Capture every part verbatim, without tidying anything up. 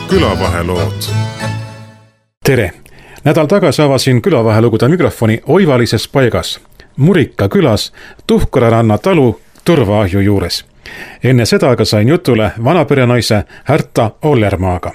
külavahelood. Tere! Nädal tagasi avasin külavahelugude mikrofoni oivalises paigas, Murika külas Tuhkararanna talu Tõrvaahju juures. Enne seda aga sain jutule vanaperenaise Härta Ollermaaga.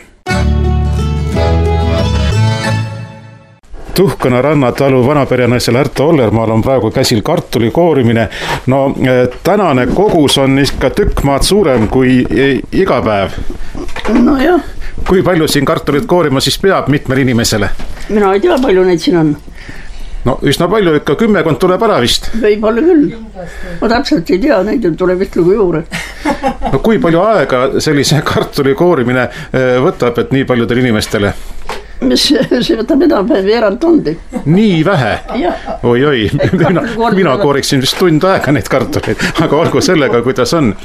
Tuhkararanna talu vanaperenaisel Härta Ollermaal on praegu käsil kartuli koorimine. No tänane kogus on ikka tükk maad suurem kui iga päev. No jah. Kui palju siin kartulit koorima siis peab mitmel inimesele? Mina ei tea, palju neid siin on. No üsna palju, ikka kümmekond tuleb ära vist. Võib-olla küll. Ma täpselt ei tea, neid tuleb vist lugu juurde. No kui palju aega sellise kartuli koorimine võtab, et nii paljudel inimestele? Mis see võtab edam veerand tundi. Nii vähe? Oi, oi, mina, mina kooriksin vist tund aega neid kartuleid, aga olgu sellega, kuidas on.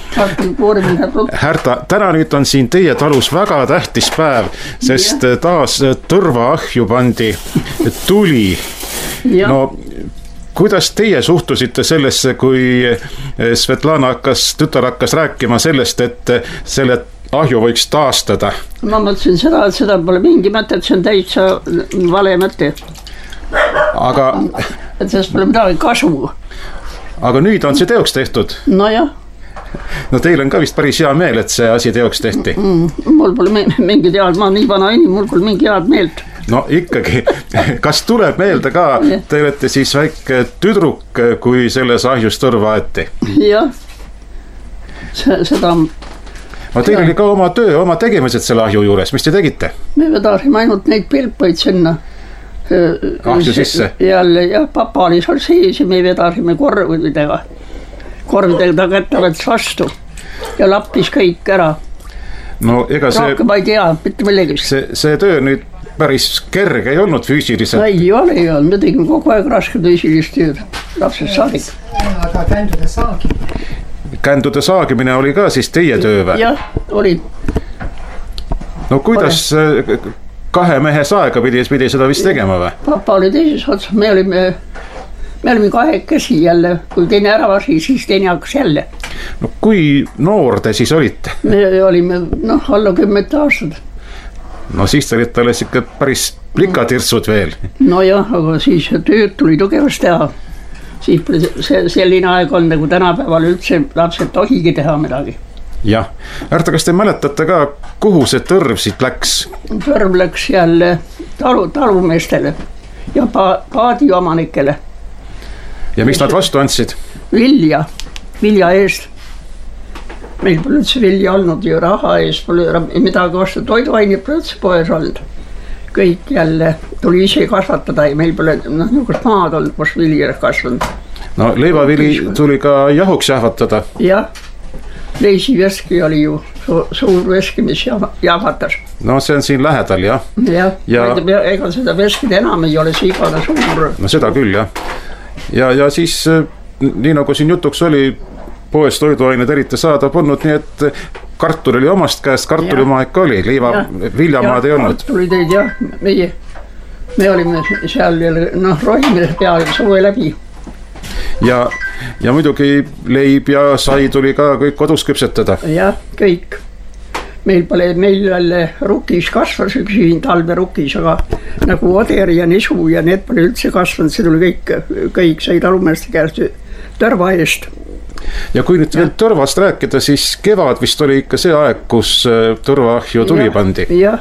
Härta, täna nüüd on siin teie talus väga tähtis päev, sest taas Tõrvaahju pandi tuli. No kuidas teie suhtusite sellesse, kui Svetlana hakkas, tütar hakkas rääkima sellest, et selle ahju võiks taastada? Ma mõtlesin seda, et seda pole mingi mõte, et see on täitsa vale mõte. Aga... Et sellest pole midagi kasu. Aga nüüd on see teoks tehtud? No jah. No teil on ka vist päris hea meel, et see asi teoks tehti? Mm, mul pole mingi tead, ma nii vana inim, mul pole mingi head meelt. No ikkagi, kas tuleb meelde ka, te olete siis väike tüdruk, kui selles ahjus Tõrva aeti? Jah, seda... No teil oli ka oma töö, oma tegemised selle ahju juures, mis te tegite? Me vedasime ainult neid pilpaid sinna ahju sisse? Jälle, jah, papa oli seal sees ja me vedasime korvidega. Korvidega ta kättavalt vastu ja lappis kõik ära. No ega see... Rohkem ma ei tea, mitte millegist. See, see töö nüüd päris kerge ei olnud füüsiliselt? Ei ole, ei olnud. Me tegime kogu aeg rasket füüsilist tööd. Lapsest saadik. Aga kändude saagimine. Kändude saagimine oli ka siis teie töö või? Jah, oli. No kuidas oli. Kahe mehe saega pidi, pidi seda vist tegema või? Papa oli teises otsas, me olime, me olime kahekesi jälle, kui teine ära vasi, siis teine hakkas jälle. No kui noor te siis olite? Me olime, noh, alla kümmet aastad. No siis te olite alles ikka päris plikatirtsud veel. No jah, aga siis tööd tuli tugevast teha. Siis see, selline aeg on, nagu tänapäeval üldse lapsed tohigi teha midagi. Jah. Härta, kas te mäletate ka, kuhu see tõrv siit läks? Tõrv läks jälle talu, talumeestele ja pa, paadiomanikele. Ja mis nad vastu andsid? Vilja, vilja eest. Meil pole üldse vilja olnud ju raha eest, pole midagi vastu, toiduained pole üldse poes olnud. Kõik jälle tuli ise kasvatada ja meil pole no, niisugust maad olnud, kus vilja kasvanud. No leivavili tuli ka jahuks jahvatada. Jah, leisiveski oli ju su, suur veski, mis jahvatas. No see on siin lähedal, jah? Jah, ja... ega seda veskid enam ei ole, see igane suur. No seda küll, jah. Ja, ja siis, nii nagu siin jutuks oli, poes toiduained eriti saada polnud, nii et kartul oli omast käest, kartulimaa ikka oli, liiva, viljamaad ei olnud. Kartuli teid jah, meie, me olime seal noh, rohimine peale suve läbi. Ja, ja muidugi leib ja sai tuli ka kõik kodus küpsetada. Jah, kõik. Meil pole, meil jälle rukis kasvas üks siin talverukis, aga nagu oder ja nisu ja need pole üldse kasvanud, see tuli kõik, kõik sai talumeeste käest Tõrva eest. Ja kui nüüd veel Tõrvast rääkida, siis kevad vist oli ikka see aeg, kus Tõrvaahju tuli ja, pandi. Jah,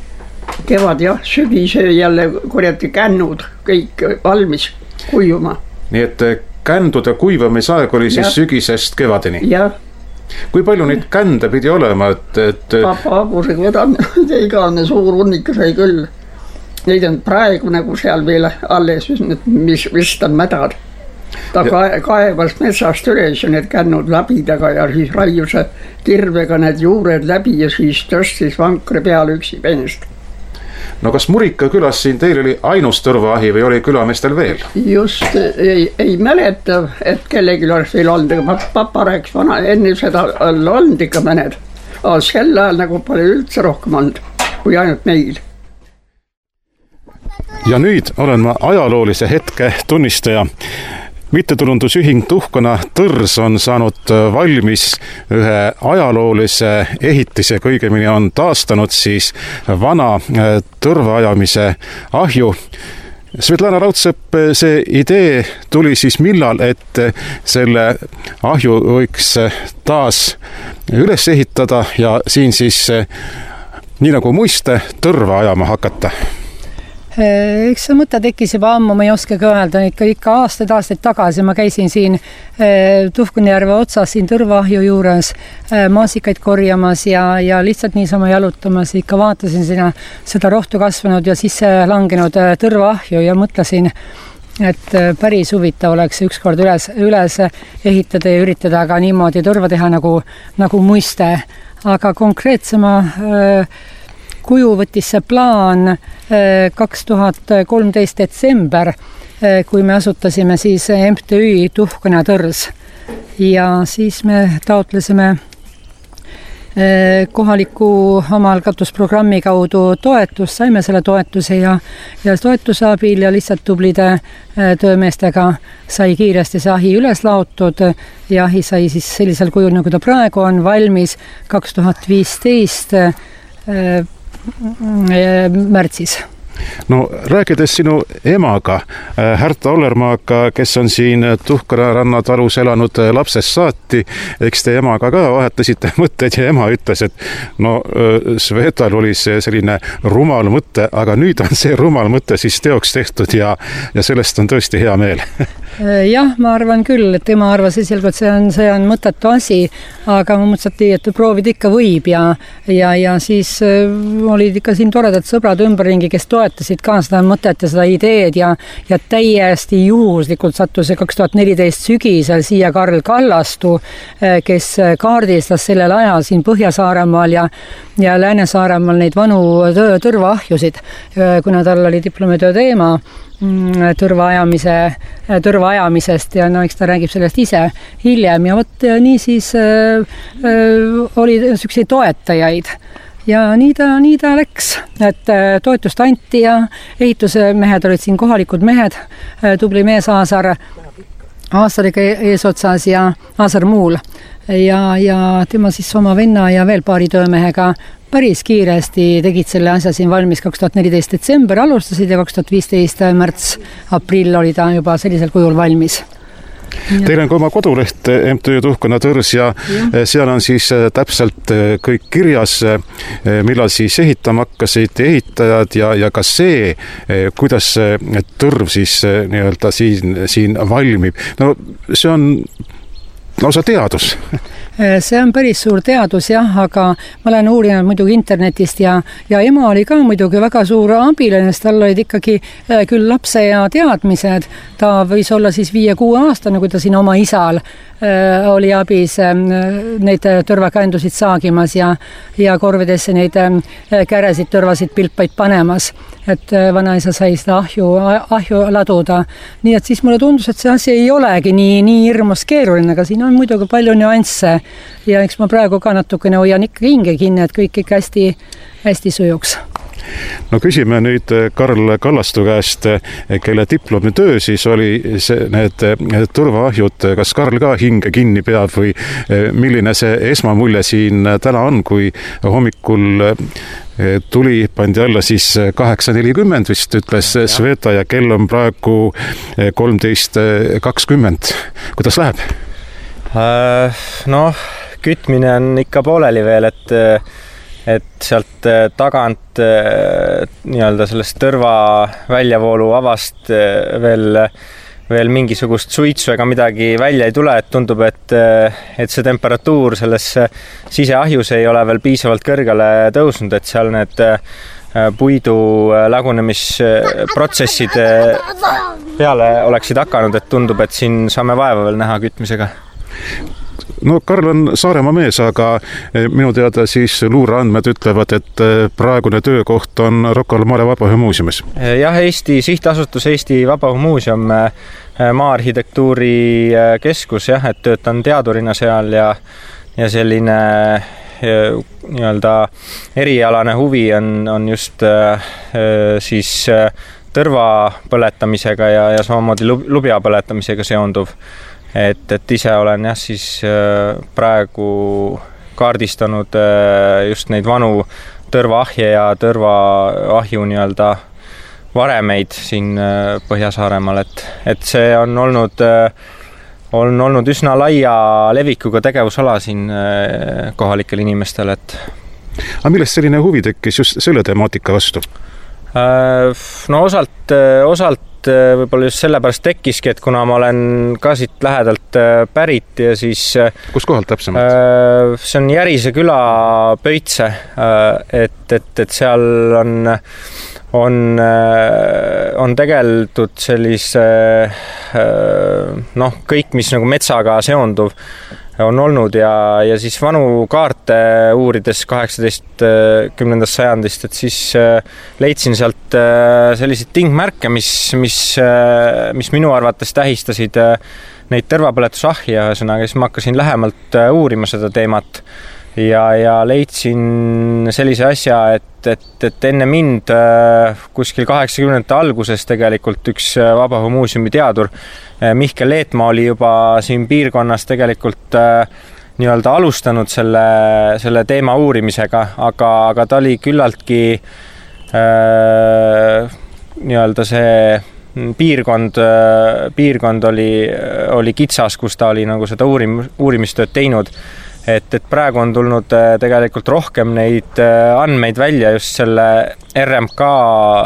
kevad jah, sügise jälle korjati kännud, kõik valmis kuivuma. Nii et kändude kuivamisaeg oli siis ja. Sügisest kevadeni? Jah. Kui palju neid kände pidi olema? Et, et... Papa abusega vedame, igane suur hunnika sai küll. Neid on praegu nagu seal veel alles, mis vist on mädad. Ta ja. Kaevas metsast üles ja need kännud läbidaga ja siis raiuse kirvega need juured läbi ja siis tõstis vankre peale üksi penest. No kas Murika külas siin teil oli ainus Tõrvaahi või oli külameestel veel? Just, ei, ei mäleta, et kellegi oleks veel olnud, aga papa rääkis vana, enne seda olnud ikka mõned. Aga sel ajal nagu pole üldse rohkem olnud kui ainult meil. Ja nüüd olen ma ajaloolise hetke tunnistaja. mittetulundusühing Tuhkana Tõrs on saanud valmis ühe ajaloolise ehitise, kõigemini on taastanud siis vana tõrvaajamise ahju. Svetlana Raudsepp, see idee tuli siis millal, et selle ahju võiks taas üles ehitada ja siin siis nii nagu muiste tõrva ajama hakata? Eks see mõte tekkis juba ammu, ma ei oska ka öelda, ikka, ikka aastaid, aastaid tagasi ma käisin siin Tuhkunjärve otsas siin tõrvaahju juures maasikaid korjamas ja, ja lihtsalt niisama jalutamas, ikka vaatasin sinna seda rohtu kasvanud ja sisse langenud tõrvaahju ja mõtlesin, et päris huvitav oleks ükskord üles, üles ehitada ja üritada ka niimoodi tõrva teha nagu, nagu muiste, aga konkreetsema kuju võttis see plaan kaks tuhat kolmteist detsember, kui me asutasime siis M T Ü Tuhkana Tõrs ja siis me taotlesime kohaliku omaalgatusprogrammi kaudu toetust, saime selle toetuse ja, ja toetuse abil ja lihtsalt tublide töömeestega sai kiiresti see ahi üles laotud ja ahi sai siis sellisel kujul, nagu ta praegu on valmis kaks tuhat viisteist märtsis. No rääkides sinu emaga, Härta Ollermaaga, kes on siin Tuhkana rannatalus elanud lapsest saati, eks te emaga ka vahetasite mõtteid ja ema ütles, et no Svetal oli see selline rumal mõte, aga nüüd on see rumal mõte siis teoks tehtud ja, ja sellest on tõesti hea meel. Jah, ma arvan küll, et tema arvas esialgu, et see on, see on mõttetu asi, aga ma mõtlesin, et proovid ikka võib ja, ja, ja siis olid ikka siin toredad sõbrad ümberringi, kes toetasid ka seda mõtet ja seda ideed ja, ja täiesti juhuslikult sattus see kaks tuhat neliteist sügisel siia Karl Kallastu, kes kaardistas sellel ajal siin Põhja-Saaremaal ja, ja Lääne-Saaremaal neid vanu tõrvaahjusid, kuna tal oli diplomitöö teema tõrvaajamise, tõrvaajamisest ja no eks ta räägib sellest ise hiljem ja võt nii siis äh, äh, oli selliseid toetajaid ja nii ta, nii ta läks, et äh, toetust anti ja ehitusmehed olid siin kohalikud mehed, äh, tubli mees Aasar Aasariga eesotsas ja Aasar Muul ja, ja tema siis oma venna ja veel paari töömehega päris kiiresti tegid selle asja siin valmis kaks tuhat neliteist detsember alustasid ja kaks tuhat viisteist märts, aprill oli ta juba sellisel kujul valmis. Teil on ka oma koduleht M T Ü Tuhkana Tõrs ja, ja seal on siis täpselt kõik kirjas, millal siis ehitama hakkasid ehitajad ja, ja ka see, kuidas tõrv siis nii-öelda siin, siin valmib. No see on lausa teadus. See on päris suur teadus jah, aga ma olen uurinud muidugi internetist ja, ja ema oli ka muidugi väga suur abiline, sest tal olid ikkagi küll lapse ja teadmised. Ta võis olla siis viie-kuue aastane, kui ta siin oma isal äh, oli abis äh, neid tõrvakäendusid saagimas ja, ja korvidesse neid äh, käresid, tõrvasid, pilpaid panemas. Et äh, vanaisa sai seda ahju, ahju laduda. Nii et siis mulle tundus, et see asi ei olegi nii, nii hirmus keeruline, aga siin on muidugi palju nüansse. Ja eks ma praegu ka natukene hoian ikka hinge kinni, et kõik ikka hästi, hästi sujuks. No küsime nüüd Karl Kallastu käest, kelle diplomitöö siis oli see, need tõrvaahjud, kas Karl ka hinge kinni peab või milline see esmamulje siin täna on, kui hommikul tuli, pandi alla siis kaheksa nelikümmend vist ütles Sveta ja kell on praegu kolmteist kakskümmend. Kuidas läheb? Noh, kütmine on ikka pooleli veel, et et sealt tagant nii-öelda sellest tõrva väljavoolu avast veel, veel mingisugust suitsu ega midagi välja ei tule, et tundub, et, et see temperatuur selles siseahjus ei ole veel piisavalt kõrgele tõusnud, et seal need puidu lagunemisprotsessid peale oleksid hakanud, et tundub, et siin saame vaeva veel näha kütmisega. No Karl on Saaremaa mees, aga minu teada siis luureandmed ütlevad, et praegune töökoht on Rocca al Mare Vabaõhumuuseumis. Jah, Eesti sihtasutus Eesti Vabaõhumuuseum, maa-arhitektuuri keskus, jah, et töötan teadurina seal ja, ja selline nii-öelda erialane huvi on, on just siis tõrva põletamisega ja, ja samamoodi lubja põletamisega seonduv. Et, et ise olen jah, siis praegu kaardistanud just neid vanu tõrvaahje ja tõrvaahju nii-öelda varemeid siin Põhja-Saaremaal, et, et see on olnud, on olnud üsna laia levikuga tegevusala siin kohalikel inimestel, et aga millest selline huvi tekkis just selle temaatika vastu? No osalt, osalt võib-olla just sellepärast tekkiski, et kuna ma olen ka siit lähedalt pärit ja siis... Kus kohalt täpsemalt? See on Järise küla Pöitse, et, et, et seal on, on, on tegeldud sellise, noh, kõik, mis nagu metsaga seonduv on olnud ja, ja siis vanu kaarte uurides kaheksateistkümnendast sajandist, et siis leidsin sealt selliseid tingmärke, mis, mis, mis minu arvates tähistasid neid tõrvapõletusahja, ühesõnaga, siis ma hakkasin lähemalt uurima seda teemat ja, ja leidsin sellise asja, et, et, et enne mind kuskil kaheksakümnendate alguses tegelikult üks Vabaõhumuuseumi teadur Mihkel Leetmaa oli juba siin piirkonnas tegelikult nii-öelda alustanud selle, selle teema uurimisega, aga, aga ta oli küllaltki nii-öelda see piirkond, piirkond oli, oli kitsas, kus ta oli nagu seda uurim, uurimistööd teinud. Et, et praegu on tulnud tegelikult rohkem neid andmeid välja just selle R M K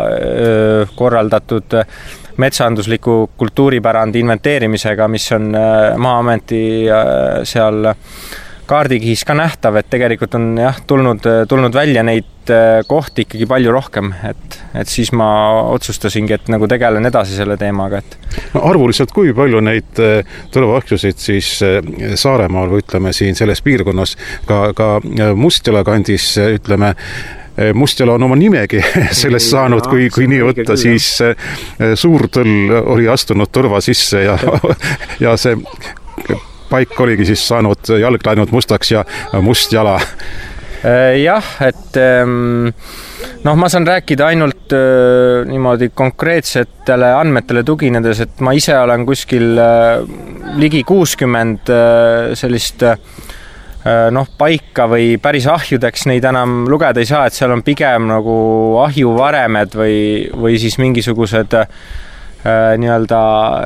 korraldatud metsandusliku kultuuripärandi inventeerimisega, mis on Maa-ameti seal kaardikihis ka nähtav, et tegelikult on jah, tulnud, tulnud välja neid kohti ikkagi palju rohkem, et, et siis ma otsustasingi, et nagu tegelen edasi selle teemaga. Et... No, arvuliselt kui palju neid tõrvaahjusid siis Saaremaal või ütleme siin selles piirkonnas, ka, ka Mustjala kandis, ütleme, Mustjala on oma nimegi sellest saanud, kui, kui nii võtta, siis Suurtõll oli astunud tõrva sisse ja, ja see paik oligi siis saanud, jalg läinud mustaks ja Mustjala. Jah, et noh, ma saan rääkida ainult niimoodi konkreetsetele andmetele tuginedes, et ma ise olen kuskil ligi kuuskümmend sellist noh, paika või päris ahjudeks neid enam lugeda ei saa, et seal on pigem nagu ahjuvaremed või, või siis mingisugused nii-öelda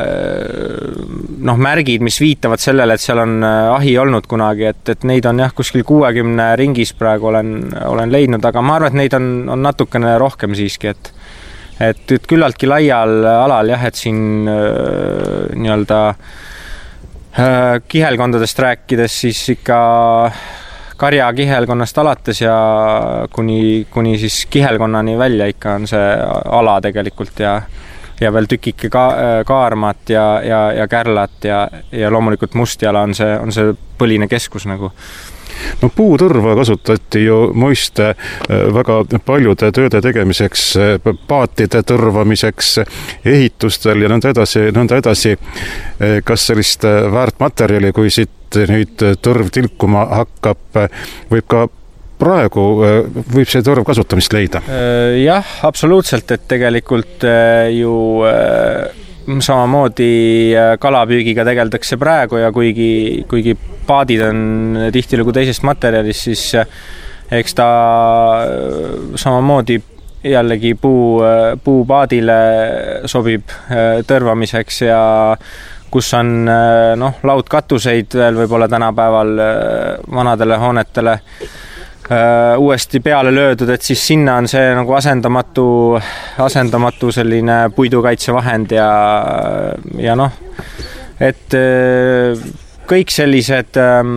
noh, märgid, mis viitavad sellele, et seal on ahi olnud kunagi, et, et neid on jah, kuskil kuuekümne ringis praegu olen, olen leidnud, aga ma arvan, et neid on, on natukene rohkem siiski, et, et, et küllaltki laial alal jah, et siin nii-öelda kihelkondadest rääkides siis ikka karja kihelkonnast alates ja kuni, kuni siis kihelkonnani välja ikka on see ala tegelikult ja, ja veel tükike ka, kaarmat ja, ja, ja kärlat ja, ja loomulikult Mustjala on see, on see põline keskus nagu. No puutõrva kasutati ju muiste väga paljude tööde tegemiseks, paatide tõrvamiseks, ehitustel ja nõnda edasi, nõnda edasi. Kas sellist väärtmaterjali, kui siit nüüd tõrv tilkuma hakkab, võib ka praegu, võib see tõrv kasutamist leida? Jah, absoluutselt, et tegelikult ju samamoodi kalapüügiga tegeldakse praegu ja kuigi, kuigi paadid on tihtilugu teisest materjalist, siis eks ta samamoodi jällegi puu, puupaadile sobib tõrvamiseks ja kus on noh, laudkatuseid veel võib-olla tänapäeval vanadele hoonetele uuesti peale löödud, et siis sinna on see nagu asendamatu, asendamatu selline puidukaitsevahend ja, ja noh, et kõik sellised,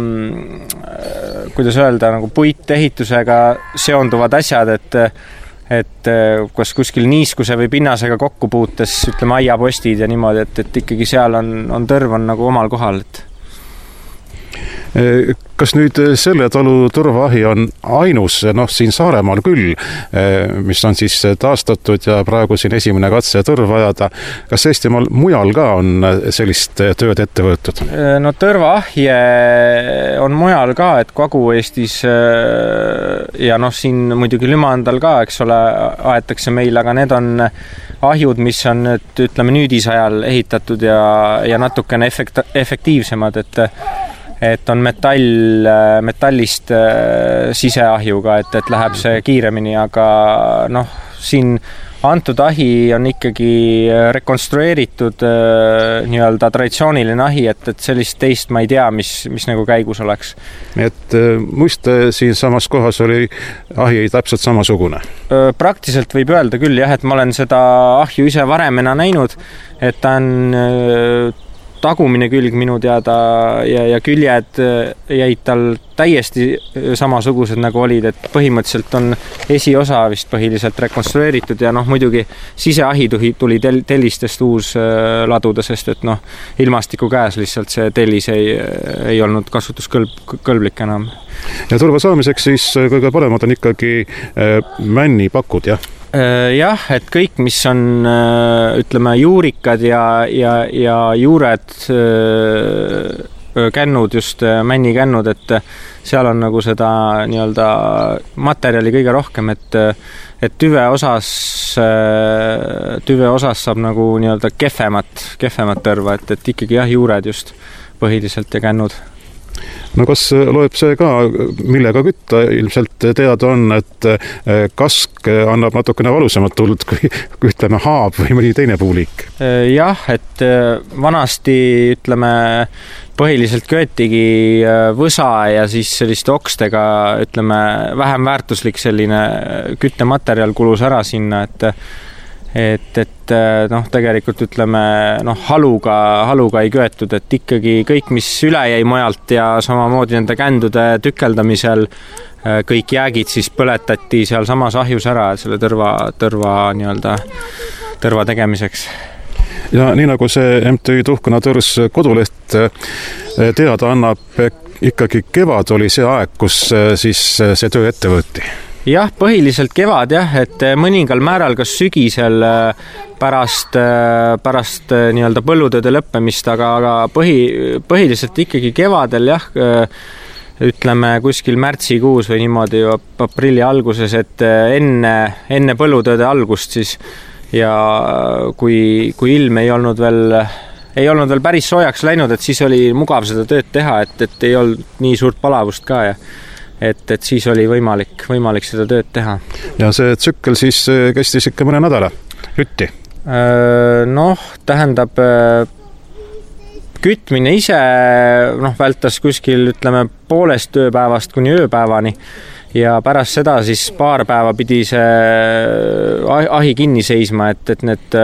kuidas öelda, nagu puitehitusega seonduvad asjad, et, et kas kuskil niiskuse või pinnasega kokku puutes, ütleme aiapostid ja niimoodi, et, et ikkagi seal on, on tõrv on nagu omal kohal, et Kas nüüd selle talu tõrvaahi on ainus, noh siin Saaremaal küll, mis on siis taastatud ja praegu siin esimene katse tõrva ajada. Kas Eestimaal mujal ka on sellist tööd ette võetud? No tõrvaahje on mujal ka, et Kagu-Eestis ja noh, siin muidugi Lümandal ka, eks ole, aetakse meil, aga need on ahjud, mis on nüüd, ütleme, nüüdisajal ehitatud ja, ja natukene efekt, efektiivsemad, et et on metall, metallist siseahjuga, et, et läheb see kiiremini, aga noh, siin antud ahi on ikkagi rekonstrueeritud nii-öelda traditsiooniline ahi, et, et sellist teist ma ei tea, mis, mis nagu käigus oleks. Et muiste siin samas kohas oli ahi täpselt samasugune? Praktiliselt võib öelda küll jah, et ma olen seda ahju ise varemena näinud, et ta on tagumine külg minu teada ja, ja küljed jäid tal täiesti samasugused nagu olid, et põhimõtteliselt on esiosa vist põhiliselt rekonstrueeritud ja noh, muidugi siseahi tuli tel, tellistest uus laduda, sest et noh, ilmastiku käes lihtsalt see tellis ei, ei olnud kasutuskõlblik enam. Ja turva saamiseks siis kõige paremad on ikkagi männipakud, jah? Jah, et kõik, mis on, ütleme, juurikad ja, ja, ja juured, kännud, just männikännud, et seal on nagu seda nii-öelda materjali kõige rohkem, et, et tüve osas, tüve osas saab nagu nii-öelda kehvemat, kehvemat tõrva, et, et ikkagi jah, juured just põhiliselt ja kännud. No kas loeb see ka, millega kütta? Ilmselt teada on, et kask annab natukene valusamat tuld kui, kui ütleme haab või mõni teine puuliik. Jah, et vanasti ütleme põhiliselt köötigi võsa ja siis selliste okstega ütleme vähem väärtuslik selline küttematerjal kulus ära sinna, et et, et noh, tegelikult ütleme, noh, haluga, haluga ei köetud, et ikkagi kõik, mis üle jäi mujalt ja samamoodi nende kändude tükeldamisel kõik jäägid siis põletati seal samas ahjus ära selle tõrva, tõrva nii-öelda tõrva tegemiseks. Ja nii nagu see M T Ü Tuhkana Tõrs koduleht teada annab, ikkagi kevad oli see aeg, kus siis see töö ette võeti. Jah, põhiliselt kevad jah, et mõningal määral kas sügisel pärast, pärast nii-öelda põllutööde lõppemist, aga, aga põhi, põhiliselt ikkagi kevadel jah, ütleme kuskil märtsikuus või niimoodi aprilli alguses, et enne, enne põllutööde algust siis ja kui, kui ilm ei olnud veel ei olnud veel päris soojaks läinud, et siis oli mugav seda tööd teha, et, et ei olnud nii suurt palavust ka ja Et, et siis oli võimalik, võimalik seda tööd teha. Ja see tsükkel siis kestis ikka mõne nädala, kütti? Noh, tähendab, kütmine ise noh, vältas kuskil, ütleme, poolest tööpäevast kuni ööpäevani ja pärast seda siis paar päeva pidi see ahi kinni seisma, et, et need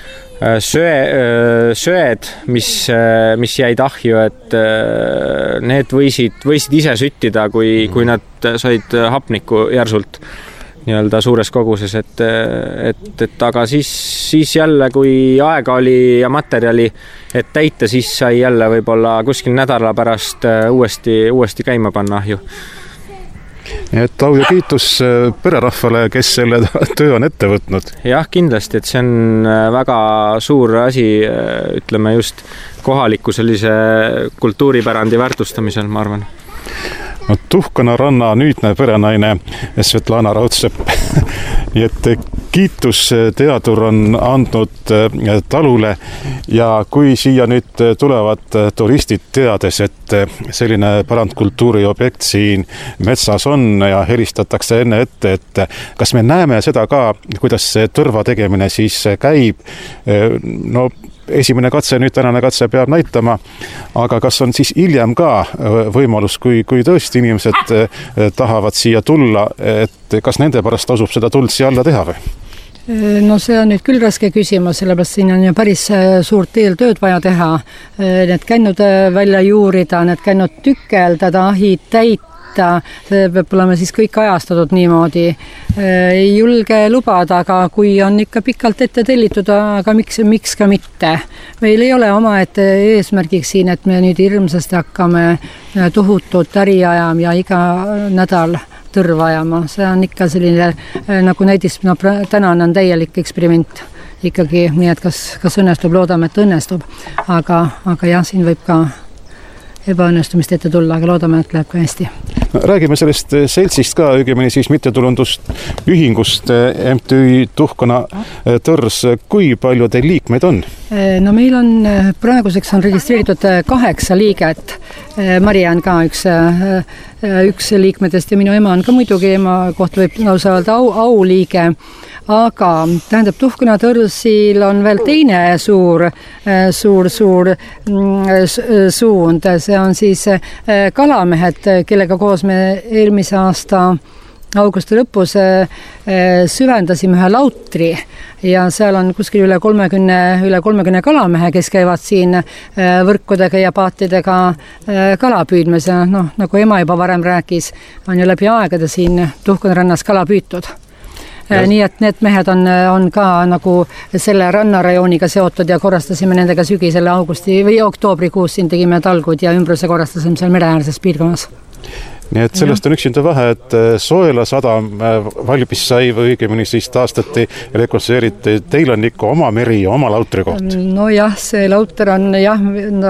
söe, söed, mis, mis jäid ahju, et need võisid, võisid ise süttida, kui, kui nad said hapnikku järsult nii-öelda suures koguses, et, et, et aga siis, siis jälle, kui aega oli ja materjali, et täita, siis sai jälle võib-olla kuskil nädala pärast uuesti, uuesti käima panna ahju. Et au ja kiitus pererahvale, kes selle töö on ette võtnud. Jah, kindlasti, et see on väga suur asi, ütleme just kohaliku sellise kultuuripärandi väärtustamisel, ma arvan. No, Tuhkana ranna nüüdne perenaine Svetlana Raudsepp. Nii et kiitus teadur on andnud talule ja kui siia nüüd tulevad turistid teades, et selline pärandkultuuri objekt siin metsas on ja helistatakse enne ette, et kas me näeme seda ka, kuidas see tõrva tegemine siis käib? No esimene katse, nüüd tänane katse peab näitama, aga kas on siis hiljem ka võimalus, kui, kui tõesti inimesed tahavad siia tulla, et kas nende pärast tasub seda tuld siia alla teha või? No see on nüüd küll raske küsimus, sellepärast siin on ju päris suurt eeltööd vaja teha. Need kännud välja juurida, need kännud tükeldada, ahid täita, võtta, see peab olema siis kõik ajastatud niimoodi. Ei julge lubada, aga kui on ikka pikalt ette tellitud, aga miks, miks ka mitte. Meil ei ole oma ette eesmärgiks siin, et me nüüd hirmsasti hakkame tohutut äri ajama ja iga nädal tõrva ajama. See on ikka selline, nagu näiteks no, tänane on täielik eksperiment ikkagi, nii et kas, kas õnnestub, loodame, et õnnestub, aga, aga jah, siin võib ka ebaõnnestumist ette tulla, aga loodame, et läheb ka hästi. No, räägime sellest seltsist ka, õigemini siis mittetulundust ühingust M T Ü Tuhkana Tõrs. Kui palju teil liikmeid on? No meil on praeguseks on registreeritud kaheksa liiget. Maria on ka üks, üks liikmetest ja minu ema on ka muidugi, ema kohta võib lausa öelda au, au liige. Aga tähendab, Tuhkana Tõrsil on veel teine suur, suur, suur suund. See on siis kalamehed, kellega koos me eelmise aasta augusti lõpus süvendasime ühe lautri ja seal on kuskil üle kolmekümne, üle kolmekümne kalamehe, kes käivad siin võrkudega ja paatidega kala püüdmas ja noh, nagu ema juba varem rääkis, on ju läbi aegade siin Tuhkana rannas kala püütud. Ja. Nii et need mehed on, on ka nagu selle rannarajooniga seotud ja korrastasime nendega sügisel augusti või oktoobrikuus siin tegime talgud ja ümbruse korrastasime seal mereäärses piirkonnas. Nii et sellest on üksinda vähe, et Soela sadam valmis sai või õigemini siis taastati ja rekonstrueeriti. Teil on ikka oma meri ja oma lautri koht. No jah, see lauter on jah,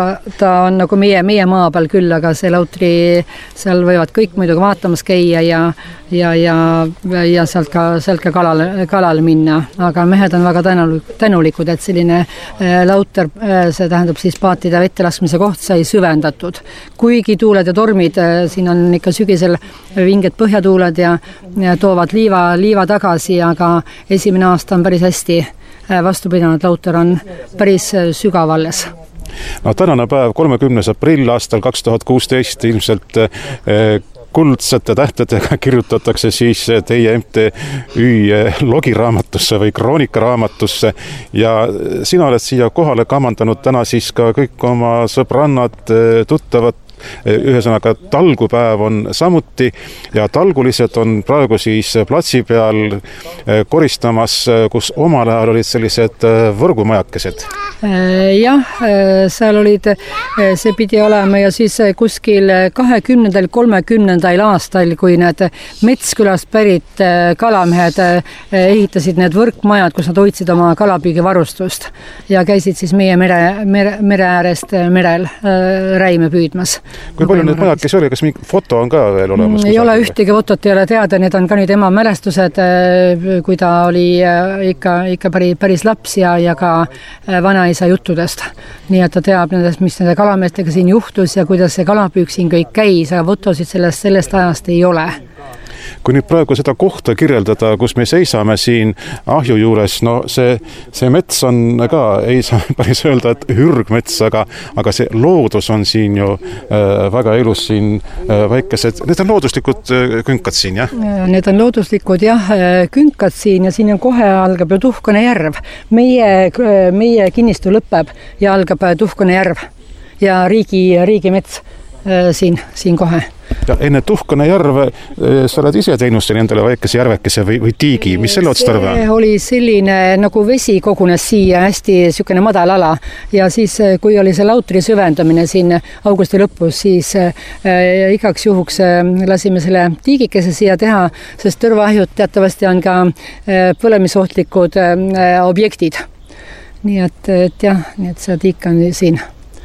ta on nagu meie, meie maa peal küll, aga see lautri, seal võivad kõik muidugi vaatamas käia ja, ja, ja, ja sealt ka, sealt ka kalale, kalale minna. Aga mehed on väga tänulikud, et selline lauter, see tähendab siis paatide vette laskmise koht sai süvendatud. Kuigi tuuled ja tormid, siin on ikka sügisel vinged põhjatuuled ja, ja toovad liiva, liiva tagasi, aga esimene aasta on päris hästi vastu pidanud, lauter on päris sügavalles. No, tänane päev, kolmekümnes aprill aastal kaks tuhat kuusteist ilmselt eh, kuldsete tähtedega kirjutatakse siis teie M T Ü logiraamatusse või kroonikaraamatusse ja sina oled siia kohale kamandanud täna siis ka kõik oma sõbrannad, tuttavad, ühesõnaga talgupäev on samuti ja talgulised on praegu siis platsi peal koristamas, kus omal ajal olid sellised võrgumajakesed. Jah, seal olid, see pidi olema ja siis kuskil kahekümnendal, kolmekümnendal aastal, kui need Metskülast pärit kalamehed ehitasid need võrkmajad, kus nad hoidsid oma kalapüügivarustust ja käisid siis meie mere, mere, mere äärest merel räime püüdmas. Kui palju need majakesi oli, kas mingi foto on ka veel olemas? Ei ole ühtegi fotot, ei ole teada, need on ka nüüd ema mälestused, kui ta oli ikka, ikka päris, päris laps ja, ja ka vanaisa juttudest. Nii et ta teab nendest, mis nende kalameestega siin juhtus ja kuidas see kalapüük siin kõik käis, aga fotosid sellest, sellest ajast ei ole. Kui nüüd praegu seda kohta kirjeldada, kus me seisame siin ahju juures, no see, see mets on ka, ei saa päris öelda, et hürgmets, aga, aga see loodus on siin ju äh, väga ilus siin äh, väikesed, need on looduslikud äh, künkad siin, jah? Need on looduslikud, jah, künkad siin ja siin on kohe algab ju Tuhkana järv. Meie, meie kinnistu lõpeb ja algab Tuhkana järv ja riigi, riigimets äh, siin, siin kohe. Ja enne Tuhkana järve sa oled ise teinud nendele väikese järvekese või, või tiigi, mis selle otstarve on? See oli selline, nagu vesi kogunes siia, hästi sükene madal ala ja siis, kui oli see lautri süvendamine siin augusti lõpus, siis äh, igaks juhuks äh, lasime selle tiigikese siia teha, sest tõrvaahjud teatavasti on ka äh, põlemisohtlikud äh, objektid. Nii et, et jah, nii et see tiik on siin.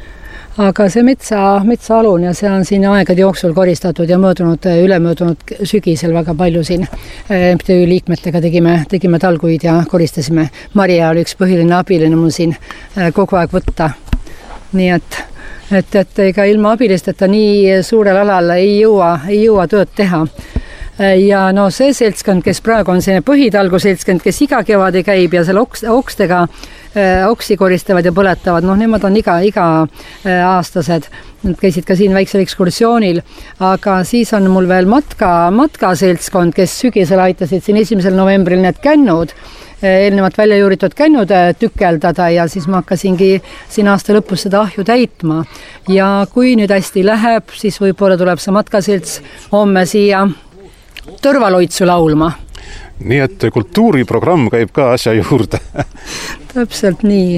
Aga see metsa, metsa alun ja see on siin aegade jooksul koristatud ja möödunud, ülemöödunud sügisel väga palju siin M T Ü liikmetega tegime, tegime talguid ja koristasime. Maria oli üks põhiline abiline mul siin kogu aeg võtta. Nii et, et, et ega ilma abilisteta nii suurel alal ei jõua, ei jõua tööd teha. Ja no see seltskond, kes praegu on selline põhitalgu seltskond, kes iga kevade käib ja selle oks, okstega oksi koristavad ja põletavad, noh, nemad on iga, iga aastased. Nad käisid ka siin väiksel ekskursioonil, aga siis on mul veel matka, matkaseltskond, kes sügisel aitasid siin esimesel novembril need kännud eelnevalt välja juuritud kännud tükeldada ja siis ma hakkasingi siin aasta lõpus seda ahju täitma. Ja kui nüüd hästi läheb, siis võib-olla tuleb see matkasilts homme siia tõrvaloitsu laulma. Nii et kultuuriprogramm käib ka asja juurde. Täpselt nii.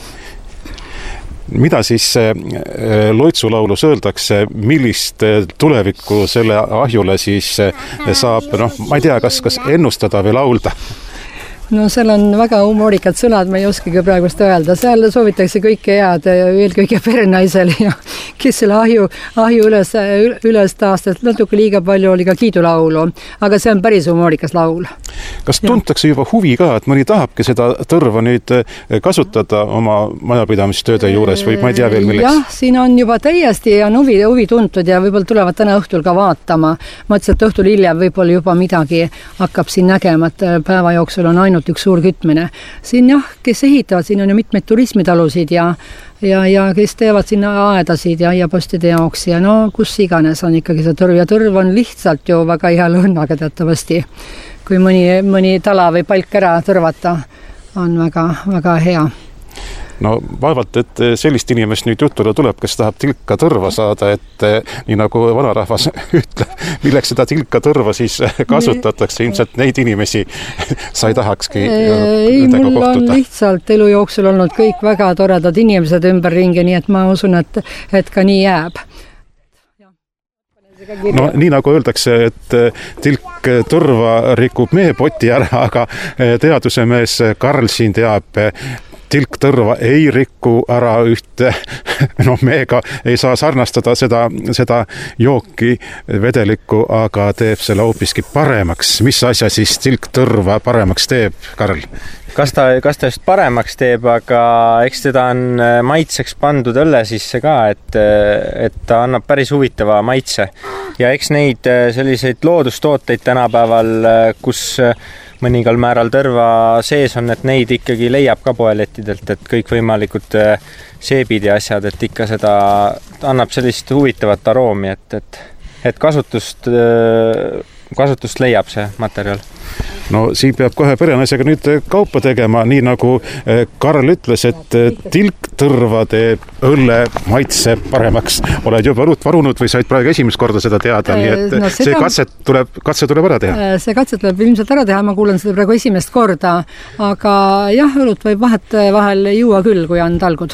Mida siis loitsulaulus öeldakse, millist tulevikku selle ahjule siis saab, noh, ma ei tea, kas, kas ennustada või laulda? No seal on väga humoorikad sõnad, ma ei oskagi praegust öelda. Seal soovitakse kõike head, eelkõige perenaisele ja kes selle ahju, ahju üles, üles taastas. Natuke liiga palju oli ka kiidulaulu, aga see on päris humoorikas laul. Kas tuntakse juba huvi ka, et mõni tahabki seda tõrva nüüd kasutada oma majapidamistööde juures või ma ei tea veel milleks? Jah, siin on juba täiesti ja huvi, huvi tuntud ja võib-olla tulevad täna õhtul ka vaatama. Mõtlesin, et õhtul hiljem võib-olla juba midagi hakkab siin nägema, et päeva jooksul on ainult üks suur kütmine. Siin jah, kes ehitavad, siin on ju mitmeid turismitalusid ja, ja, ja kes teevad sinna aedasid ja aiapostide jaoks ja no kus iganes on ikkagi see tõrv ja tõrv on lihtsalt ju väga hea lõhnaga teatavasti. Kui mõni, mõni tala või palk ära tõrvata, on väga, väga hea. No vaevalt, et sellist inimest nüüd jutule tuleb, kes tahab tilka tõrva saada, et nii nagu vanarahvas ütleb, milleks seda tilka tõrva siis kasutatakse, ilmselt neid inimesi sa ei tahakski ei, mul kohtuda. On lihtsalt elu jooksul olnud kõik väga toredad inimesed ümberringi, nii et ma usun, et, et ka nii jääb. No nii nagu öeldakse, et tilk tõrva rikub meepoti ära, aga teaduse mees Karl siin teab, tilk tõrva ei riku ära ühte, no meega ei saa sarnastada seda, seda jooki vedelikku, aga teeb selle hoopiski paremaks. Mis asja siis tilk tõrva paremaks teeb, Karl? Kas ta, kas ta just paremaks teeb, aga eks teda on maitseks pandud õlle sisse ka, et, et ta annab päris huvitava maitse. Ja eks neid selliseid loodustooteid tänapäeval, kus mõningal määral tõrva sees on, et neid ikkagi leiab ka poelettidelt, et kõik võimalikud seebid ja asjad, et ikka seda annab sellist huvitavat aroomi, et, et, et kasutust, kasutust leiab see materjal. No siin peab kohe perenaisega nüüd kaupa tegema, nii nagu Karl ütles, et tilk tõrva teeb õlle maitse paremaks. Oled juba õlut varunud või said praegu esimest korda seda teada, nii et no, seda... see katse tuleb, katse tuleb ära teha? See katse tuleb ilmselt ära teha, ma kuulen seda praegu esimest korda, aga jah, õlut võib vahet vahel juua küll, kui on talgud.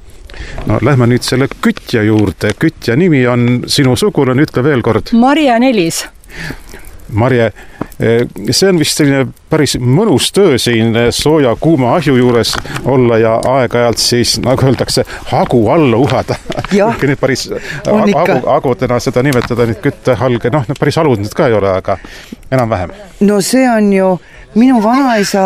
No lähme nüüd selle kütja juurde. Kütja nimi on sinu sugulane, ütle veel kord. Marje Nelis. Marje, see on vist selline päris mõnus töö siin sooja kuuma ahju juures olla ja aeg-ajalt siis, nagu öeldakse, hagu alla uhada. Nüüd päris agu, agudena seda nimetada nüüd küttehalge, noh, päris alud nüüd ka ei ole, aga enam-vähem. No see on ju minu vanaisa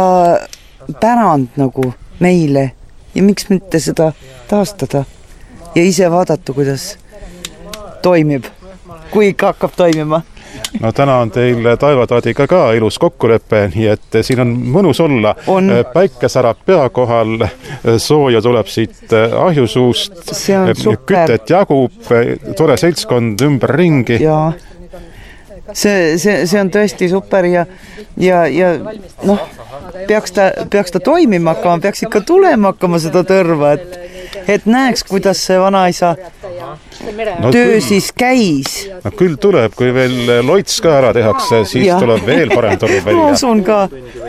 pärand nagu meile ja miks mitte seda taastada ja ise vaadata, kuidas toimib, kui ikka hakkab toimima. No täna on teil taevataadiga ka ilus kokkulepe, nii et siin on mõnus olla. On. Päike särab pea kohal, sooja tuleb siit ahjusuust, kütet jagub, tore seltskond ümber ringi. Ja. See, see, see on tõesti super ja, ja, ja noh, peaks ta, peaks ta toimima hakkama, peaks ikka tulema hakkama seda tõrva, et, et näeks, kuidas see vanaisa no, töö küll, siis käis. No küll tuleb, kui veel loits ka ära tehakse, siis ja. Tuleb veel parem tõrv välja. Ma usun ka.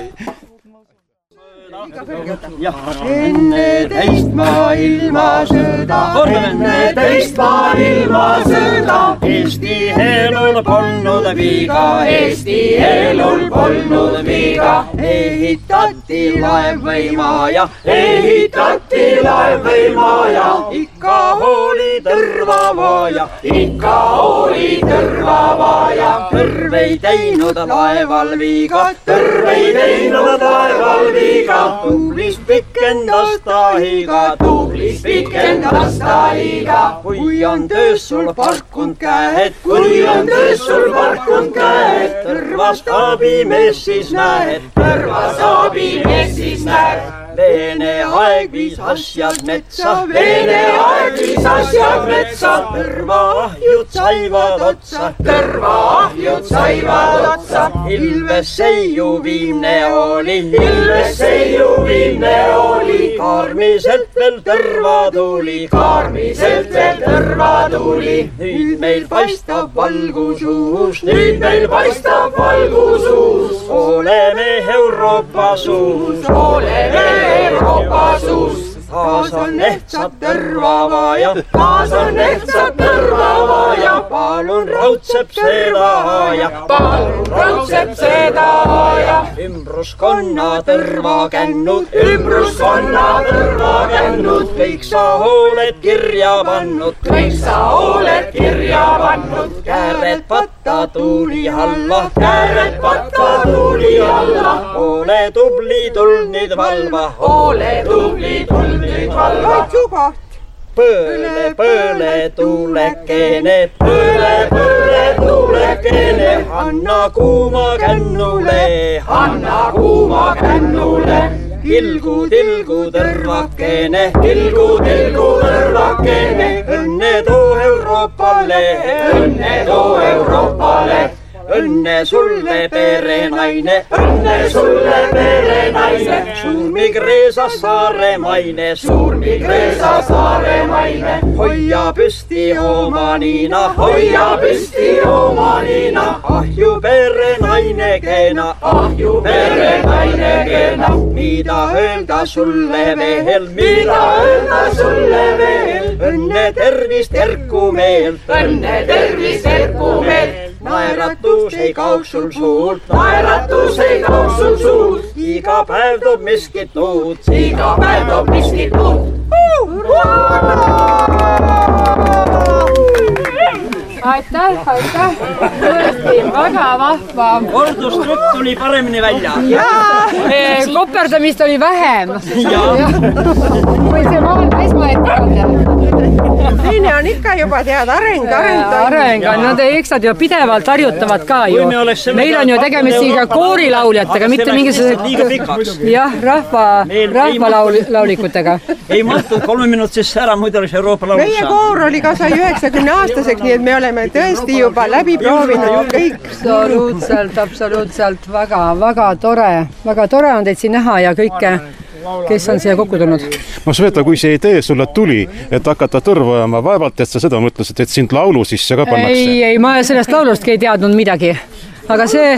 Enne teist maailma sõda, enne teist maailma sõda, Eesti elul polnud viga, Eesti elul polnud viga. Ehitati laev või maja, ehitati laev või maja, ikka oli tõrva vaja, ikka oli tõrva vaja. Tõrv ei teinud laeval viga, tõrv ei teinud laeval viga. Tublis pikendas ta higa, tublis pikendas ta higa. Kui on töös sul parkund käed, kui on töös sul parkund käed, tõrvast abimees siis näed, tõrvast abimees siis näed. Vene aeg viis asjad metsa, Vene aeg viis asjad metsa, tõrvaahjud saivad otsa, tõrvaahjud saivad otsa. Ilves seiu viimne oli, Ilves seiu viimne oli, kaarmiselt veel tõrva tuli, kaarmiselt veel tõrva tuli. Nüüd meil paistab valgus uus, nüüd meil paistab valgus uus, oleme Euroopa suus, oleme Euroopa suus. Taas on ehtsat tõrva vaja, taas on ehtsat tõrva vaja, palun raudseb seda aja, palun raudseb seda aja. Ümbruskonna tõrva kännud, ümbruskonna tõrva kännud, kõik sa oled kirja pannud, kõik sa oled kirja pannud. Kääred patta tuli alla, kääred patta tuli alla, ole tubli tulnid valva, ole tubli tulnid. Põõle, põõle tuulekene, põõle, põõle tuulekene, anna kuuma kännule, anna kuuma kännule. Tilgu, tilgu tõrvakene, tilgu, tilgu tõrvakene, õnne too Euroopale, õnne too Euroopale. Õnne sulle perenaine, õnne sulle perenaine, Suurmigreesa saaremaine, Suurmigreesa saaremaine. Hoia püsti oma niina, hoia püsti oma niina, ahju perenaine keena, ahju perenaine keena. Mida öelda sulle veel, mida öelda sulle veel, õnne tervist erku meelt, õnne tervist erku meelt. Naeratus ei kauks sul suult, naeratus ei kauks sul suult, iga päev toob miskit uut, iga päev toob miskit uut. Aitäh, aitäh, tõesti väga vahva. Kordustrükk tuli paremini välja. Koperdamist oli vähem. Kui see maailma esmaettekande. Teine on ikka juba tead, areng, areng. Areng, nad eks nad ju pidevalt harjutavad ka ju. Meil on ju tegemist siia koorilauljatega, mitte mingisugused jah, rahva, rahvalaulikutega. Ei mahtud kolme minutisse ära, muidu oleks Euroopa laulus. Meie koor oli ka sai üheksakümne aastaseks, nii et me oleme tõesti juba läbi proovinud kõik. Absoluutselt, absoluutselt, väga, väga tore, väga tore on teid siin näha ja kõike, kes on siia kokku tulnud. No Sveta, kui see idee sulle tuli, et hakata tõrva ajama, vaevalt, et sa seda mõtlesid, et sind laulu sisse ka pannakse? Ei, ei, ma sellest laulustki ei teadnud midagi. Aga see,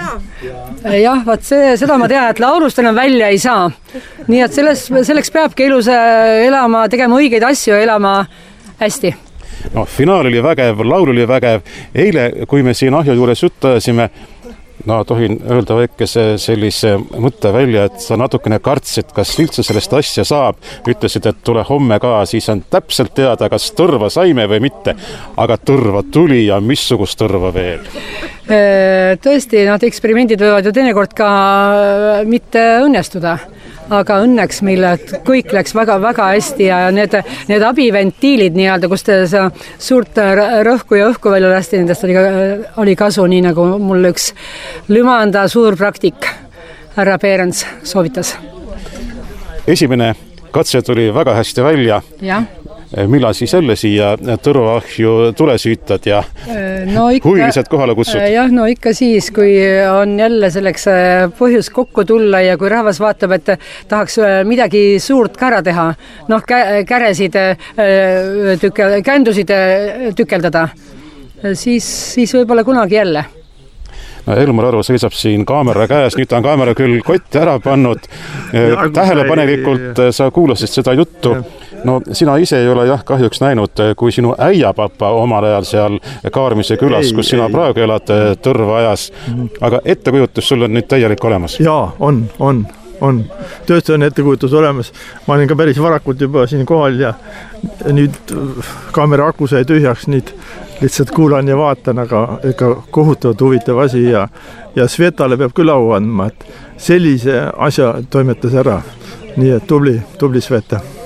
jah, vaat see, seda ma tean, et laulust enam välja ei saa. Nii et selles, selleks peabki elus elama, tegema õigeid asju ja elama hästi. No, finaal oli vägev, laul oli vägev. Eile, kui me siin ahju juures juttasime, no tohin öelda väikese sellise mõtte välja, et sa natukene kartsid, kas üldse sellest asja saab. Ütlesid, et tule homme ka, siis on täpselt teada, kas tõrva saime või mitte. Aga tõrva tuli ja missugust tõrva veel? Tõesti, nad eksperimendid võivad ju teinekord ka mitte õnnestuda. Aga õnneks meil kõik läks väga-väga hästi ja need, need abiventiilid nii-öelda, kus te suurt rõhku ja õhku välja lasti, nendest oli, oli kasu, nii nagu mul üks Lümanda suur praktik, härra Peerens, soovitas. Esimene katse tuli väga hästi välja. Jah. Millal siis jälle siia tõrvaahju tule süütad ja no ikka, huvilised kohale kutsud? Jah, no ikka siis, kui on jälle selleks põhjus kokku tulla ja kui rahvas vaatab, et tahaks midagi suurt ka ära teha, noh käresid, tüke, kändusid tükeldada, siis, siis võib-olla kunagi jälle. No, Elmar Arvo seisab siin kaamera käes, nüüd on kaamera küll kotti ära pannud. Tähelepanelikult sa kuulasid seda juttu. No sina ise ei ole jah kahjuks näinud, kui sinu äiapapa omal ajal seal Kaarmise külas, kus sina praegu elad tõrva ajas. Aga ettekujutus sul on nüüd täielik olemas? Jaa, on, on, on. Tõesti on ettekujutus olemas. Ma olin ka päris varakult juba siin kohal ja nüüd kaamera aku sai tühjaks, nüüd lihtsalt kuulan ja vaatan, aga ikka kohutavalt huvitav asi ja, ja Svetale peab küll au andma, et sellise asja toimetas ära. Nii et tubli, tubli Sveta.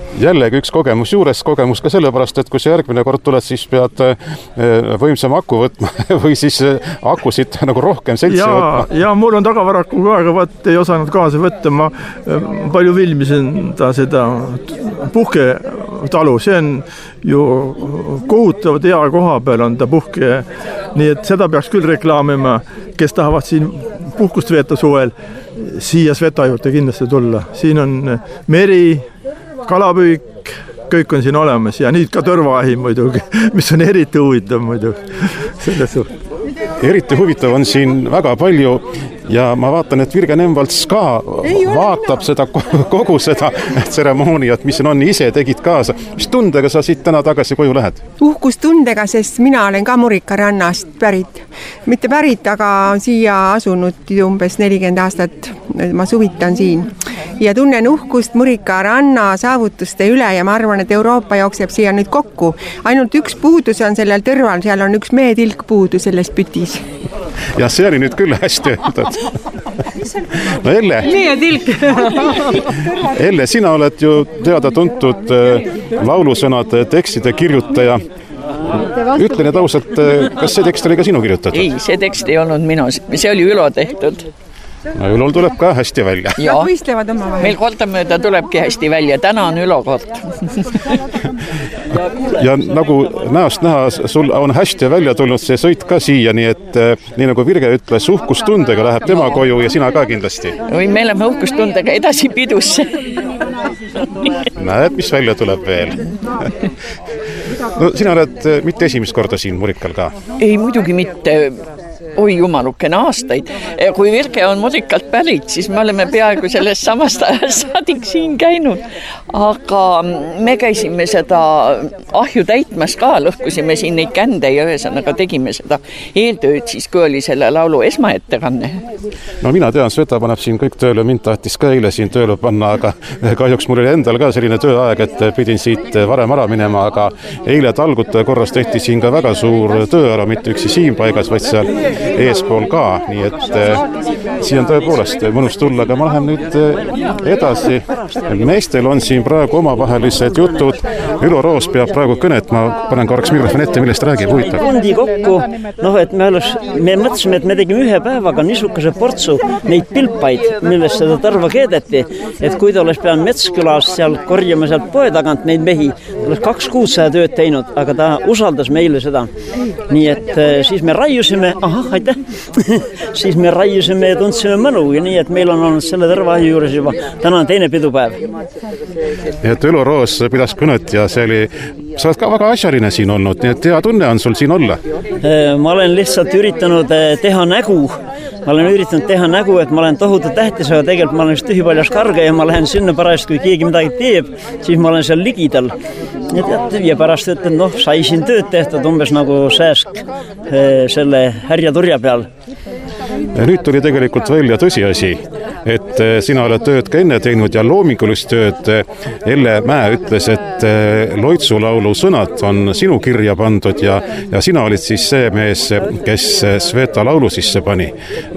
jällegi üks kogemus juures, kogemus ka sellepärast, et kui sa järgmine kord tuled, siis pead võimsam aku võtma või siis akusid nagu rohkem seltsi ja, võtma. Ja mul on tagavaraku ka, aga vaat ei osanud kaasa võtta. Ma palju vilmisin ta seda puhketalu. See on ju kohutavad hea koha peal on ta puhke. Nii et seda peaks küll reklaamima, kes tahavad siin puhkust veeta suvel, siia Sveta juurde kindlasti tulla. Siin on meri, kalapüük, kõik on siin olemas ja nüüd ka tõrvaahi muidugi, mis on eriti huvitav muidugi. Selles suht. Eriti huvitav on siin väga palju ja ma vaatan, et Virge Nemvalts ka vaatab seda, kogu seda tseremooniat, mis on, ise tegid kaasa. Mis tundega sa siit täna tagasi koju lähed? Uhkustundega, sest mina olen ka Murika rannast pärit. Mitte pärit, aga siia asunud umbes nelikümmend aastat. Ma suvitan siin. Ja tunnen uhkust Murika ranna saavutuste üle ja ma arvan, et Euroopa jookseb siia nüüd kokku. Ainult üks puudus on sellel tõrval, seal on üks meetilk puudu selles pütis. Ja see oli nüüd küll hästi öeldud. No Elle. Meetilk. Elle, sina oled ju teada tuntud laulusõnade tekstide kirjutaja. Ütle nüüd ausalt, kas see tekst oli ka sinu kirjutatud? Ei, see tekst ei olnud minu, see oli Ülo tehtud. No Ülol tuleb ka hästi välja. Ja, meil kordamööda tulebki hästi välja. Täna on Ülo kord. Ja nagu näost näha, sul on hästi välja tulnud see sõit ka siia, nii et nii nagu Virge ütles, uhkustundega läheb tema koju ja sina ka kindlasti. Või me oleme uhkustundega edasi pidusse. Näed, mis välja tuleb veel. No sina oled mitte esimest korda siin Murikal ka? Ei, muidugi mitte. Oi jumalukene aastaid. Kui Virge on Murikalt pärit, siis me oleme peaaegu sellest samast ajast saadik siin käinud. Aga me käisime seda ahju täitmas ka, lõhkusime siin neid kände ja ühesõnaga tegime seda eeltööd siis, kui oli selle laulu esmaettekanne. No mina tean, Sveta paneb siin kõik tööle, mind tahtis ka eile siin tööle panna, aga kahjuks mul oli endal ka selline tööaeg, et pidin siit varem ära minema, aga eile talgute korras tehti siin ka väga suur töö ära, mitte üksi siin paigas, vaid seal eespool ka, nii et äh, siin on tõepoolest mõnus tulla, aga ma lähen nüüd äh, edasi. Meestel on siin praegu omavahelised jutud. Ülo Roos peab praegu kõnet, ma panen korraks mikrofon ette, millest räägib huvitav. Kondi kokku, noh, et me, oleks, me mõtlesime, et me tegime ühe päevaga niisuguse portsu neid pilpaid, millest seda tarva keedeti, et kui ta oleks peanud Metskülas seal korjama sealt poe tagant neid mehi, oleks kaks kuud seda tööd teinud, aga ta usaldas meile seda. Nii et äh, siis me raiusime, ahah, aitäh. siis me raiusime ja tundsime mõnu ja nii, et meil on olnud selle tõrvaahju juures juba täna teine pidupäev. Ja et Ülo Roos pidas kõnet ja see oli, sa oled ka väga asjaline siin olnud, nii et hea tunne on sul siin olla. Ma olen lihtsalt üritanud teha nägu, ma olen üritanud teha nägu, et ma olen tohutu tähtis, aga tegelikult ma olen tühipaljas karga ja ma lähen sinna pärast, kui keegi midagi teeb, siis ma olen seal ligidal. Ja, tead, ja pärast ütlen, noh, sai siin tööd tehtud umbes nagu sääsk selle härja turja peal. Ja nüüd tuli tegelikult välja tõsiasi, et sina oled tööd ka enne teinud ja loomingulist tööd. Elle Mäe ütles, et Loitsulaulu sõnad on sinu kirja pandud ja, ja sina olid siis see mees, kes Sveta laulu sisse pani.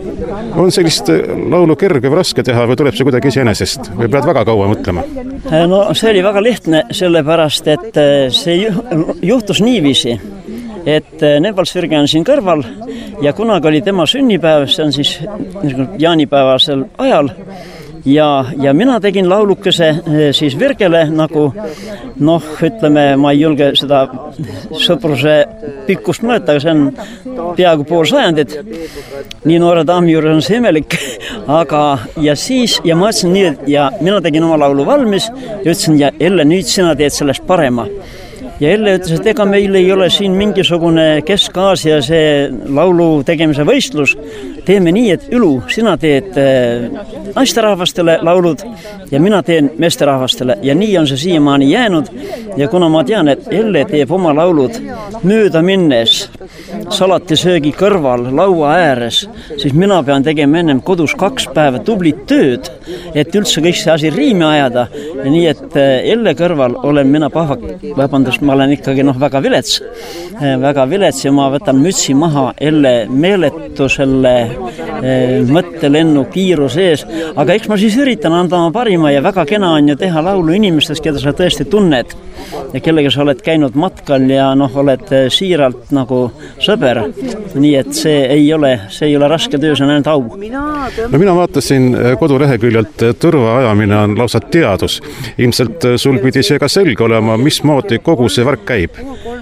On sellist laulu kerge või raske teha või tuleb see kuidagi iseenesest või pead väga kaua mõtlema? No see oli väga lihtne, sellepärast, et see juhtus niiviisi, et Nemvalts Virge on siin kõrval ja kunagi oli tema sünnipäev, see on siis jaanipäevasel ajal ja, ja mina tegin laulukese siis Virgele nagu noh, ütleme, ma ei julge seda sõpruse pikkust mõõta, aga see on peaaegu pool sajandit. Nii noore daami juures on see imelik, aga ja siis, ja ma ütlesin nii, et ja mina tegin oma laulu valmis ja ütlesin, ja Elle, nüüd sina teed sellest parema. Ja Elle ütles, et ega meil ei ole siin mingisugune Kesk-Aasia see laulu tegemise võistlus. Teeme nii, et Ülu, sina teed naisterahvastele laulud ja mina teen meesterahvastele. Ja nii on see siiamaani jäänud. Ja kuna ma tean, et Elle teeb oma laulud mööda minnes, salatisöögi kõrval, laua ääres, siis mina pean tegema ennem kodus kaks päeva tublit tööd, et üldse kõik see asi riimi ajada. Ja nii, et Elle kõrval olen mina pahvak, vabandust, ma olen ikkagi noh, väga vilets, väga vilets ja ma võtan mütsi maha Elle meeletu selle mõttelennu kiirus ees, aga eks ma siis üritan anda oma parima ja väga kena on ju teha laulu inimestest, keda sa tõesti tunned ja kellega sa oled käinud matkal ja noh, oled siiralt nagu sõber, nii et see ei ole, see ei ole raske töö, see on ainult au. No mina vaatasin koduleheküljelt, tõrva ajamine on lausa teadus. Ilmselt sul pidi see ka selge olema, mismoodi kogu see värk käib?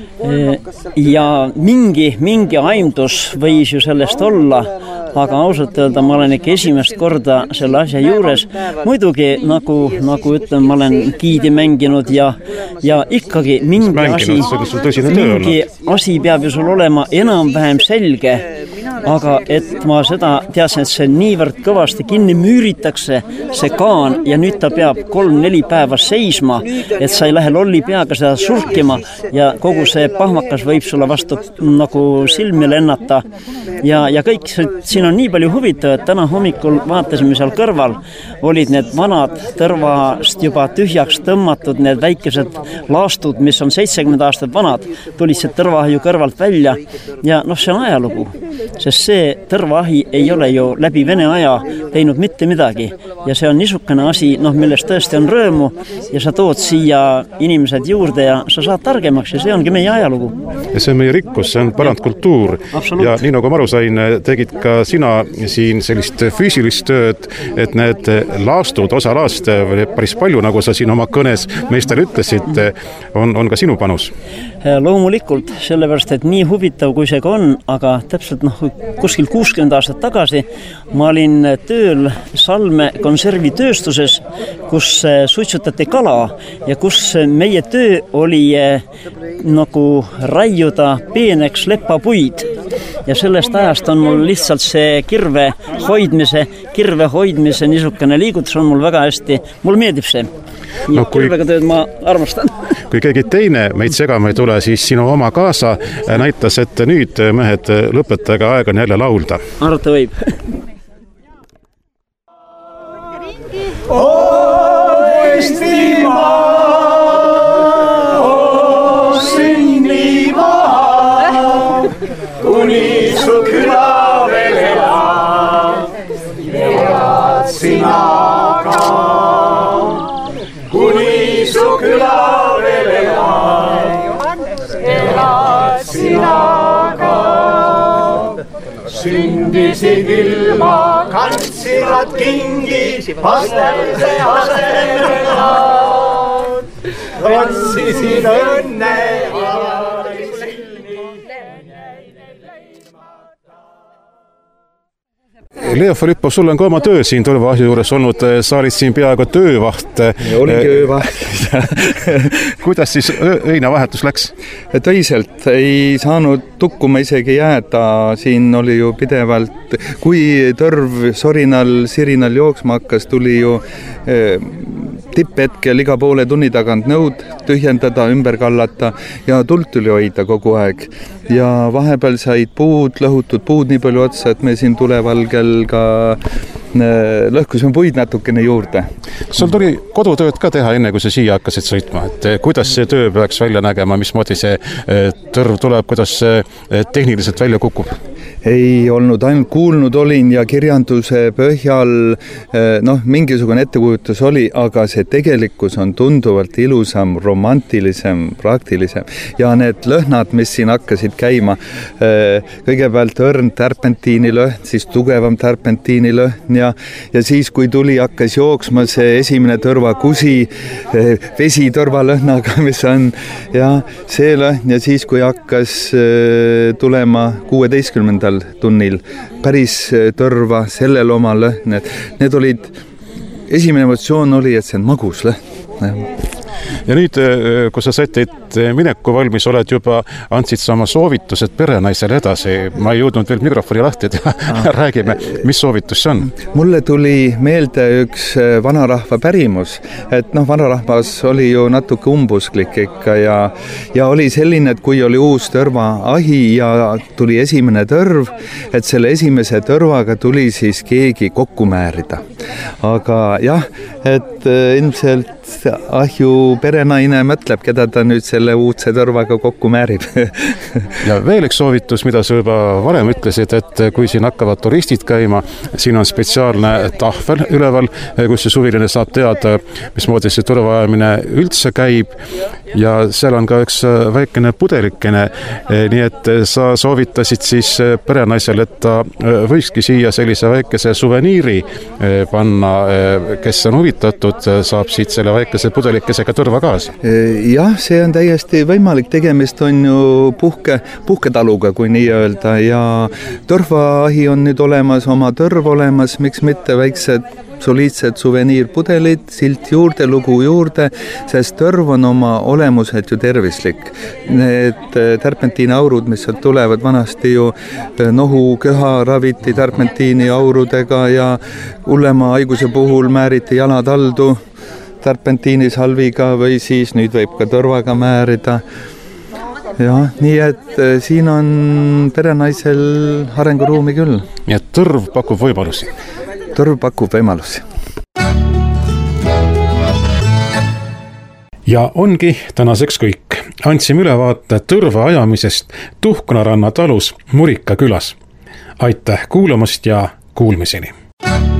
Ja mingi, mingi aimdus võis ju sellest olla, aga ausalt öelda ma olen ikka esimest korda selle asja juures. Muidugi, nagu, nagu ütlen, ma olen giidi mänginud ja, ja ikkagi mingi, mänginud, asi, mingi asi peab ju sul olema enam-vähem selge, aga et ma seda teadsin, et see niivõrd kõvasti kinni müüritakse, see kaan, ja nüüd ta peab kolm-neli päeva seisma, et sa ei lähe lolli peaga seda surkima ja kogu see pahmakas võib sulle vastu nagu silmi lennata ja, ja kõik, siin on nii palju huvitavat, täna hommikul vaatasime seal kõrval, olid need vanad tõrvast juba tühjaks tõmmatud, need väikesed laastud, mis on seitsekümmend aastat vanad, tulid see tõrvaahju kõrvalt välja ja noh, see on ajalugu, sest see tõrvaahi ei ole ju läbi Vene aja teinud mitte midagi ja see on niisugune asi, noh, millest tõesti on rõõmu ja sa tood siia inimesed juurde ja sa saad targemaks ja see ongi meie ajalugu. Ja see on meie rikkus, see on pärandkultuur ja nii nagu ma aru sain, tegid ka sina siin sellist füüsilist tööd, et need laastud, osa laaste päris palju, nagu sa siin oma kõnes meestele ütlesid, on, on ka sinu panus? Loomulikult, sellepärast, et nii huvitav kui see ka on, aga täpselt noh, kuskil kuuskümmend aastat tagasi ma olin tööl Salme konservitööstuses, kus suitsutati kala ja kus meie töö oli nagu raiuda peeneks lepapuid ja sellest ajast on mul lihtsalt see kirve hoidmise, kirve hoidmise niisugune liigutus on mul väga hästi, mul meeldib see. No, kui, kirvega tööd ma armastan. Kui keegi teine meid segama ei tule, siis sinu oma kaasa näitas, et nüüd mehed lõpetage aega jälle laulda. Arvata võib. O Eestimaa, o sünnimaa, kuni su küla veel elab, elad sina ka. Kuni su küla veel elab, elad sina ka. Sündisid ilma, kantsivad kingi, pastelise asemel. Otsisid õnne, avali silmi. Leo Filippov, sul on ka oma töö siin tõrvaahju juures olnud, sa olid siin peaaegu töövaht. Olingi öövaht. Kuidas siis öinavahetus läks? Töiselt ei saanud tukkuma isegi jääda, siin oli ju pidevalt, kui tõrv sorinal, sirinal jooksma hakkas, tuli ju eh, tipphetkel iga poole tunni tagant nõud tühjendada, ümber kallata ja tuld tuli hoida kogu aeg. Ja vahepeal said puud, lõhutud puud nii palju otsa, et me siin tulevalgel ka lõhkusime puid natukene juurde. Sul tuli kodutööd ka teha enne, kui sa siia hakkasid sõitma, et kuidas see töö peaks välja nägema, mismoodi see tõrv tuleb, kuidas see tehniliselt välja kukub? Ei olnud, ainult kuulnud olin ja kirjanduse põhjal noh, mingisugune ettekujutus oli, aga see tegelikkus on tunduvalt ilusam, romantilisem, praktilisem ja need lõhnad, mis siin hakkasid käima, kõigepealt õrn tärpentiinilõhn, siis tugevam tärpentiinilõhn ja, ja siis, kui tuli, hakkas jooksma see esimene tõrvakusi vesi tõrvalõhnaga, mis on ja see lõhn ja siis, kui hakkas tulema kuueteistkümnendal tunnil päris tõrva, sellel oma lõhn, need olid, esimene emotsioon oli, et see on magus lõhn. Ja nüüd, kui sa sätid mineku valmis, oled juba, andsid sa oma soovitused perenaisele edasi. Ma ei jõudnud veel mikrofoni lahti, et räägime, mis soovitus see on? Mulle tuli meelde üks vanarahva pärimus, et noh, vanarahvas oli ju natuke umbusklik ikka ja, ja oli selline, et kui oli uus tõrvaahi ja tuli esimene tõrv, et selle esimese tõrvaga tuli siis keegi kokku määrida. Aga jah, et ilmselt ahju perenaine mõtleb, keda ta nüüd selle uudse tõrvaga kokku määrib. Ja veel üks soovitus, mida sa juba varem ütlesid, et kui siin hakkavad turistid käima, siin on spetsiaalne tahvel üleval, kus see suviline saab teada, mismoodi see tõrvaajamine üldse käib ja seal on ka üks väikene pudelikene, nii et sa soovitasid siis perenaisel, et ta võikski siia sellise väikese suveniiri panna, kes on huvitatud, saab siit selle väikese pudelikesega tõrva kaasa. Jah, see on täiesti võimalik, tegemist on ju puhke, puhketaluga, kui nii öelda, ja tõrvaahi on nüüd olemas, oma tõrv olemas, miks mitte väiksed soliidsed suveniirpudelid, silt juurde, lugu juurde, sest tõrv on oma olemuselt ju tervislik. Need tärpentiini aurud, mis sealt tulevad, vanasti ju nohu köha raviti tärpentiini aurudega ja hullema haiguse puhul määriti jalad haldu tärpentiinisalviga või siis nüüd võib ka tõrvaga määrida. Ja, nii et siin on perenaisel arenguruumi küll. Nii et tõrv pakub võimalusi. Tõrv pakub võimalusi. Ja ongi tänaseks kõik. Andsime ülevaate tõrva ajamisest Tuhknaranna talus Murika külas. Aitäh kuulamast ja kuulmiseni!